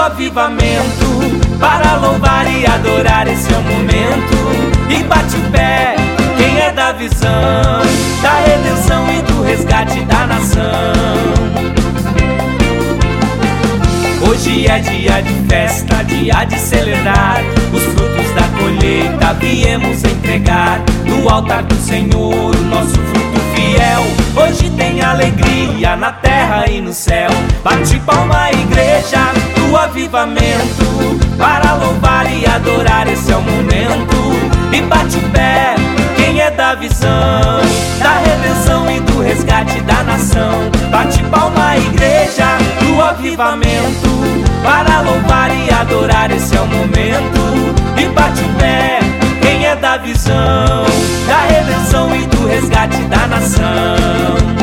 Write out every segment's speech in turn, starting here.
avivamento, para louvar e adorar, esse é o momento. E bate o pé quem é da visão, da redenção e do resgate da nação. Hoje é dia de festa, dia de celebrar os frutos da colheita, viemos entregar no altar do Senhor o nosso fruto fiel. Hoje tem alegria na terra e no céu. Bate palma, igreja do avivamento, para louvar e adorar, esse é o momento. E bate o pé quem é da visão, da redenção e do resgate da nação. Bate palma, igreja do avivamento, para louvar e adorar, esse é o momento. E bate o pé quem é da visão, da redenção e do resgate da nação.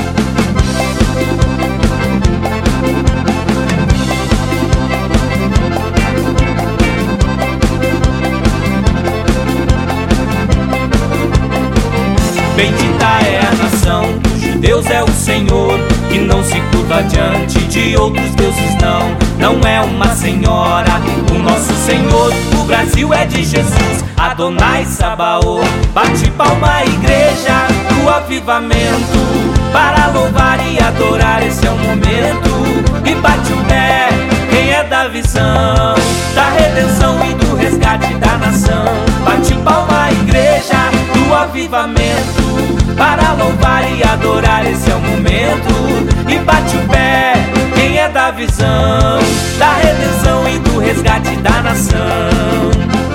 Bendita é a nação cujo Deus é o Senhor, que não se curva diante de outros deuses, não. Não é uma senhora, o nosso Senhor. O Brasil é de Jesus, Adonai Sabaoth. Bate palma, igreja do avivamento, para louvar e adorar, esse é o momento. E bate o pé quem é da visão, da redenção e do resgate da nação. Bate palma, igreja do avivamento, para louvar e adorar, esse é o momento. E bate o pé quem é da visão, da redenção e do resgate da nação.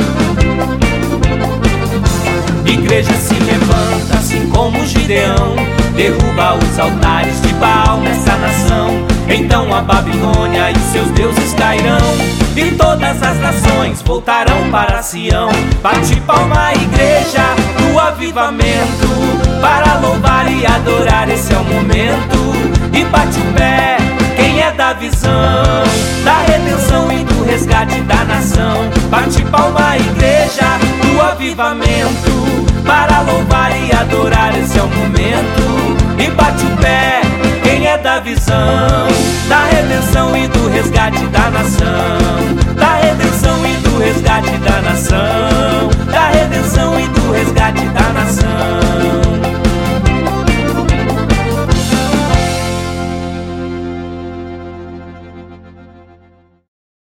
Igreja se levanta, assim como Gideão, derruba os altares de Baal nessa nação. Então a Babilônia e seus deuses cairão, e todas as nações voltarão para Sião. Bate palma, igreja do avivamento, para louvar e adorar, esse é o momento. E bate o pé quem é da visão, da redenção e do resgate da nação. Bate palma, igreja do avivamento, para louvar e adorar, esse é o momento. E bate o pé quem é da visão, da redenção e do resgate da nação. Da redenção e do resgate da nação. Da redenção e do